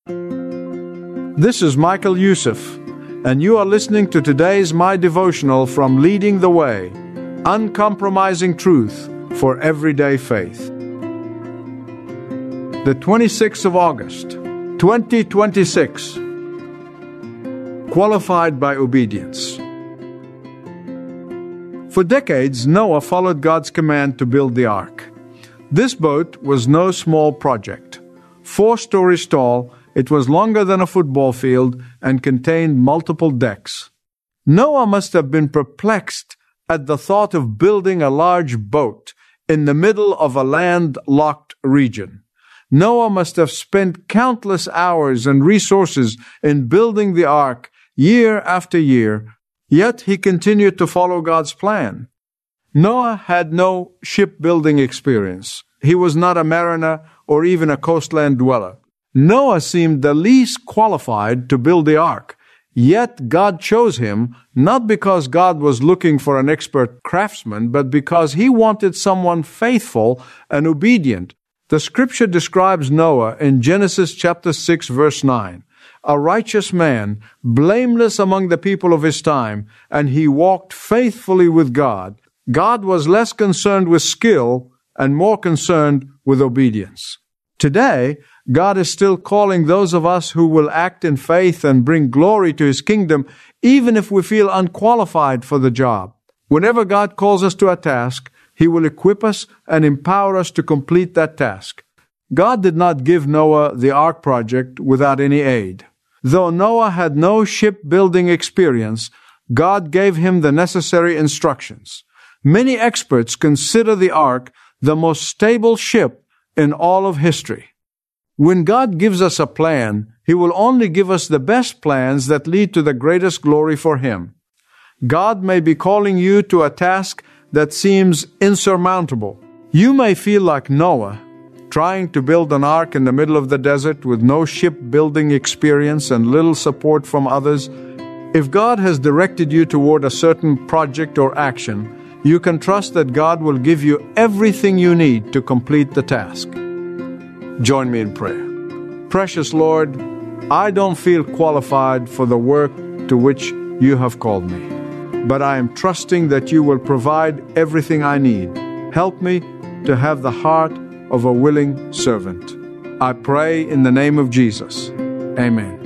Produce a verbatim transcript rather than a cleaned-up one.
This is Michael Youssef, and you are listening to today's My Devotional from Leading the Way, Uncompromising Truth for Everyday Faith. The twenty-sixth of August, twenty twenty-six. Qualified by obedience. For decades, Noah followed God's command to build the ark. This boat was no small project. Four stories tall, it was longer than a football field and contained multiple decks. Noah must have been perplexed at the thought of building a large boat in the middle of a landlocked region. Noah must have spent countless hours and resources in building the ark year after year, yet he continued to follow God's plan. Noah had no shipbuilding experience. He was not a mariner or even a coastland dweller. Noah seemed the least qualified to build the ark, yet God chose him not because God was looking for an expert craftsman, but because he wanted someone faithful and obedient. The scripture describes Noah in Genesis chapter six, verse nine. A righteous man, blameless among the people of his time, and he walked faithfully with God. God was less concerned with skill and more concerned with obedience. Today, God is still calling those of us who will act in faith and bring glory to His kingdom, even if we feel unqualified for the job. Whenever God calls us to a task, He will equip us and empower us to complete that task. God did not give Noah the ark project without any aid. Though Noah had no shipbuilding experience, God gave him the necessary instructions. Many experts consider the ark the most stable ship in all of history. When God gives us a plan, He will only give us the best plans that lead to the greatest glory for Him. God may be calling you to a task that seems insurmountable. You may feel like Noah, trying to build an ark in the middle of the desert with no shipbuilding experience and little support from others. If God has directed you toward a certain project or action, you can trust that God will give you everything you need to complete the task. Join me in prayer. Precious Lord, I don't feel qualified for the work to which You have called me, but I am trusting that You will provide everything I need. Help me to have the heart of a willing servant. I pray in the name of Jesus. Amen.